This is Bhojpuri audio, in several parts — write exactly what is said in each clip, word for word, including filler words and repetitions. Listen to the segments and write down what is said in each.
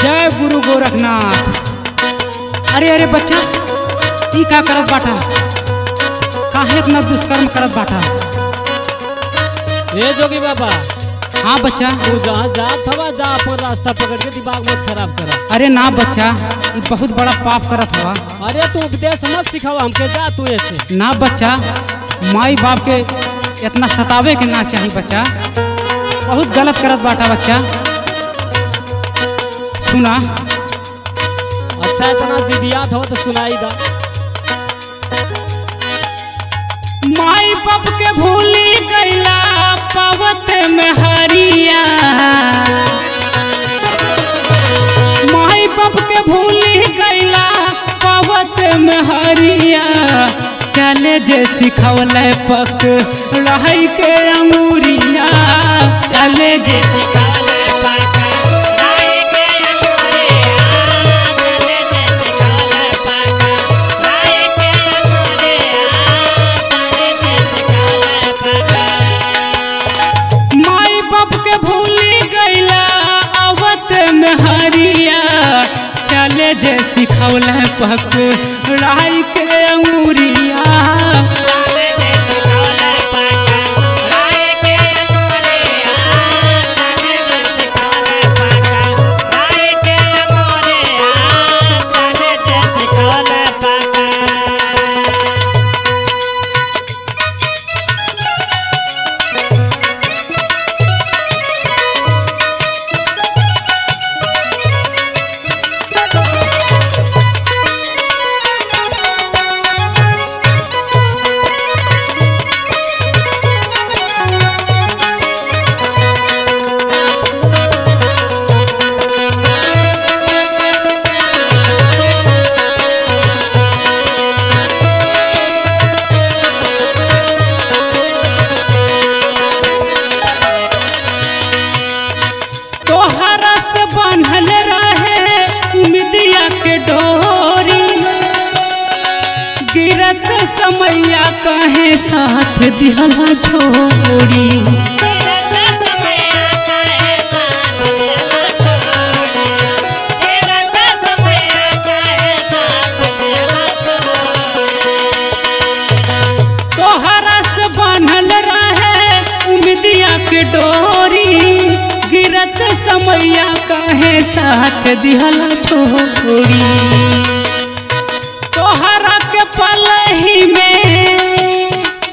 जय गुरु गोरखनाथ। अरे अरे बच्चा ई का करत बाटा, काहे इतना दुष्कर्म करत बाटा? ए जोगी बाबा, हाँ बच्चा। तू जहाँ जात हवा जा, अपन रास्ता पकड़ के दिमाग मत खराब करा। अरे ना बच्चा, ये बहुत बड़ा पाप करत हवा। अरे तू उपदेश मत सिखावा हमके, जा तू ऐसे। ना बच्चा, माई बाप के इतना सतावे के ना चाहिए बच्चा, बहुत गलत करत बाटा बच्चा। सुना। अच्छा इतना जिदियात हो तो सुनाई दा। माई बाप के भूली गईला पवत में हरिया, माई बाप के भूली गईला पवत में हरिया, चले जे सिखवले पक रही के अंगूरिया, चले जे सिखवले पक रही के अंगूरिया, चले जे सिखवले पक रही के अंगूरिया, चले जे सिखवले पक। माई बाप के भूली गईला आवत में हरिया, चले जे सिखवले पक रही के अंगूरिया, चले जे सिखवले पक रही के अंगूरिया, चले जे सिखवले पक रही के अंगूरिया, चले जे सिखवले पक। तोहरा से बांधल रहे उम्मीदिया के डोरी, गिरत समैया कहे साथ दिहला छोड़ी, तोहरा से बांधल रहे उम्मीदिया के डोरी, गिरत समैया कहे साथ दिहला छोड़ी, तोहरा के पलही में,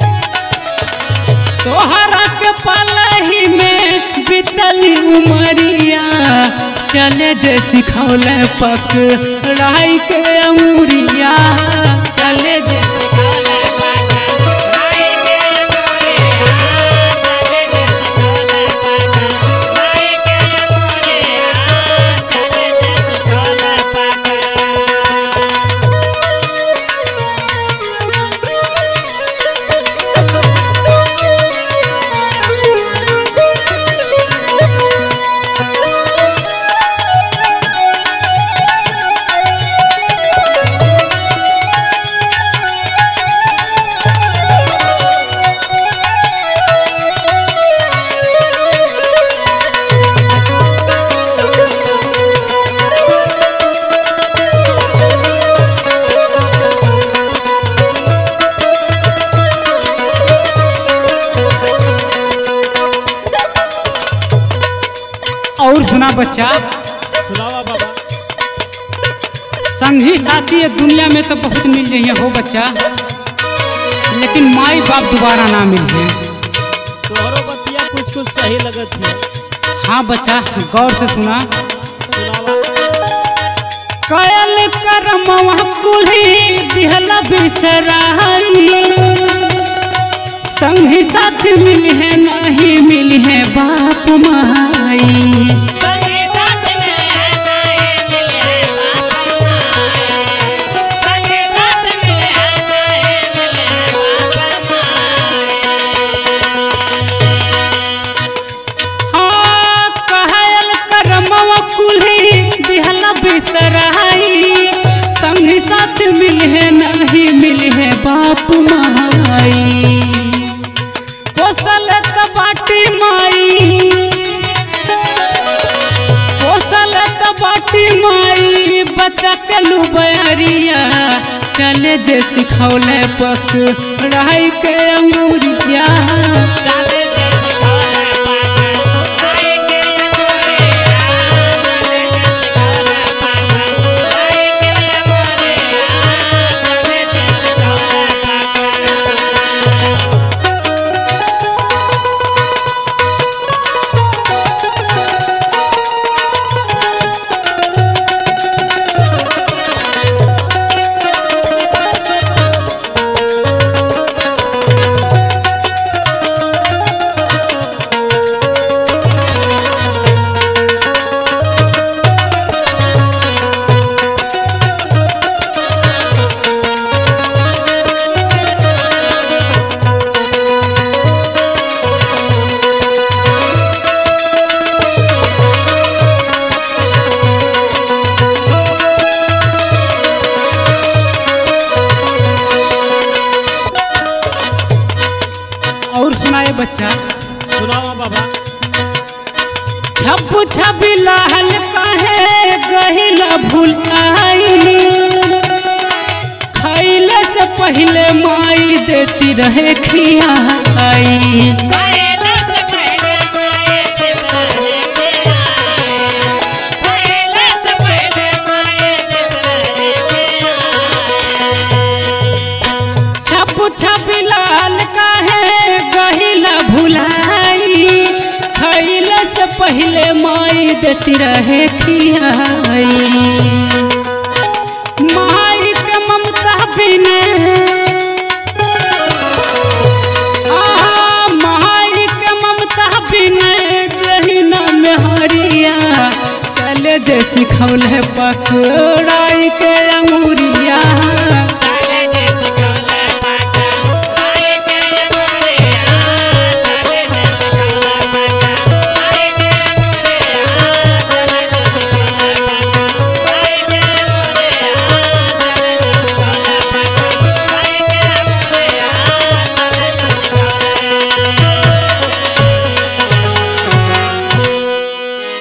तोहरा के पलही में बितली उमरिया, चले जे सिखौले पक रही के अंगूरिया, चले जे सिखौले पक रही के अंगूरिया, चले जे सिखौले पक रही के अंगूरिया, चले जे सिखौले पक। और सुना बच्चा। सुनावा बाबा। संगी साथी ये दुनिया में तो बहुत मिल जाइए हो बच्चा, लेकिन माई बाप दोबारा ना मिल जाए। तोहरो बतिया कुछ कुछ सही लगत है। हाँ बच्चा, गौर से सुना। सुनावा। कयल करमवा कुली दिहला बिसराई, संगी साथी मिली है नहीं मिली है बाप माई, बिसराई, संगी साथ मिल है नहीं मिल है बाप माई, कोसल बाटी माई, बच्चा के लुबरिया चले जे सिखौले पक राई के अंगूरिया और सुनाए बच्चा। सुनावा बाबा। छप छबी लाल काहे गहिला भुलाई खैले से पहले माई देती रहे खियाई छप छबी लाल काहे गहिला भुलाई खैले से पहले माई देती रहे खियाई माई के ममता बिना आ माई के ममता बिना गहिना में हरिया चले जे सिखौले पकड़ाई के अंगूरिया